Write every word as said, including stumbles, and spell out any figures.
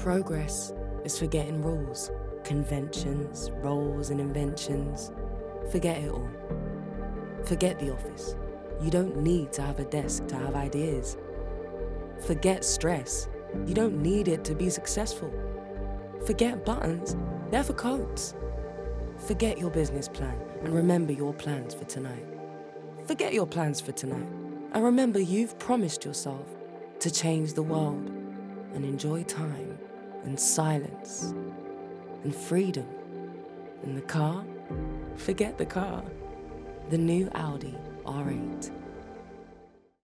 Progress is forgetting rules, conventions, roles and inventions. Forget it all. Forget the office. You don't need to have a desk to have ideas. Forget stress. You don't need it to be successful. Forget buttons. They're for codes. Forget your business plan and remember your plans for tonight. Forget your plans for tonight and remember you've promised yourself to change the world and enjoy time and silence and freedom. In the car, forget the car. The new Audi R eight.